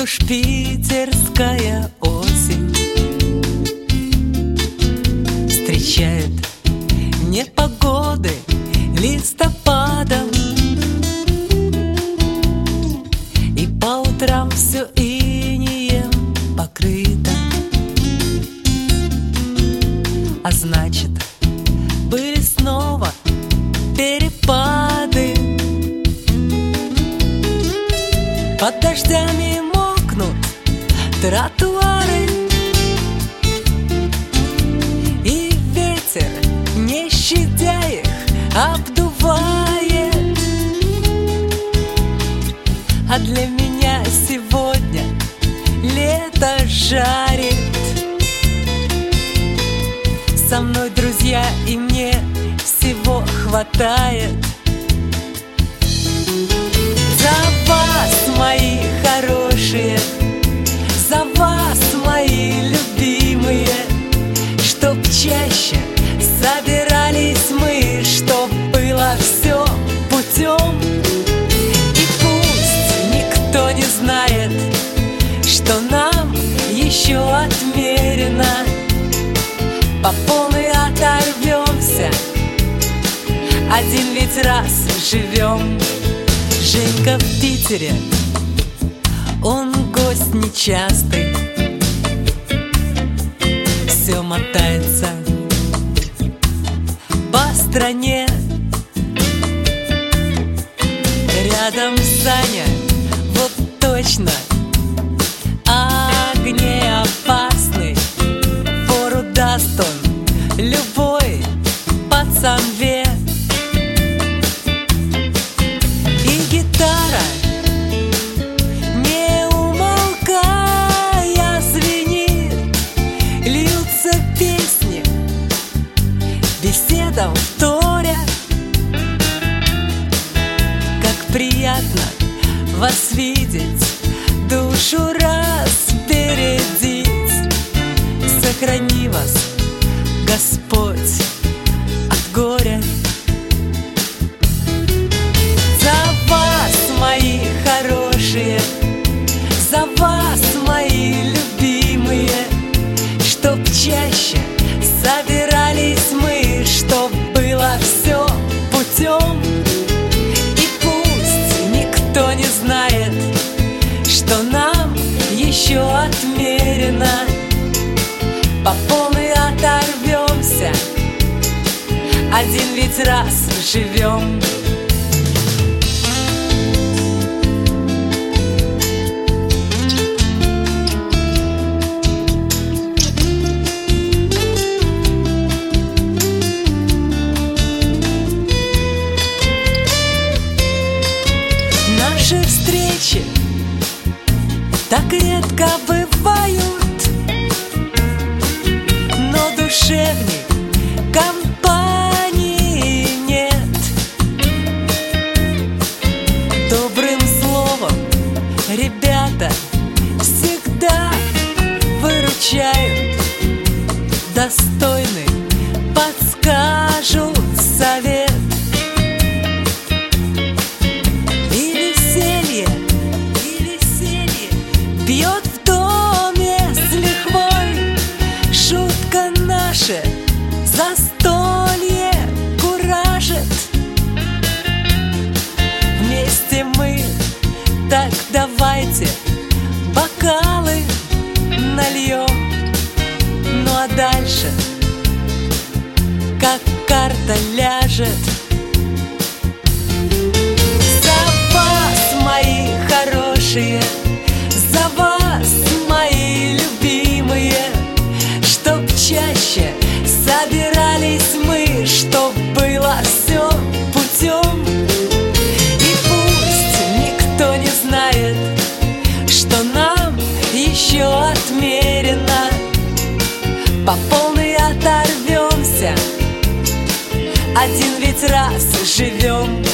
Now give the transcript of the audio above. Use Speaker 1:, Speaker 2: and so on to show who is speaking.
Speaker 1: уж питерская осень встречает непогоды листопадом, и по утрам все инеем покрыто. А значит, были снова перепады. Под дождями мокнут тротуары, и ветер, не щадя их, обдувает. А для меня сегодня лето жарит. Со мной друзья, и мне всего хватает. За вас, мои хорошие, за вас, мои любимые, чтоб чаще собирались мы, чтоб было все путем. И пусть никто не знает, что нам еще отмерено. По полной оторвемся, один ведь раз живем. Женька в Питере, он гость нечастый, все мотается по стране. Рядом Саня, вот точно огнеопасный. Фору даст он любой пацанве. И гитара, не умолкая, звенит. Льются песни, беседам вторя. Как приятно вас видеть, душу разбередить. Сохрани вас, Господь, от горя. За вас, мои хорошие, за вас, мои любимые, чтоб чаще собирались мы, чтоб было все путем. И пусть никто не знает, что нам еще отмерено. По полной оторвемся, один ведь раз живем. Наши встречи так редко бывают, но душевней компании нет. Добрым словом ребята всегда выручают, достойный подскажут совет. И веселье бьет в доме с лихвой. Шутка наша застолье куражит. Вместе мы, так давайте бокалы нальем. Ну а дальше, как карта ляжет. За вас, мои хорошие, за вас, мои любимые, чтоб чаще собирались мы, чтоб было все путем. И пусть никто не знает, что нам еще отмерено. По полной оторвемся, один ведь раз живем.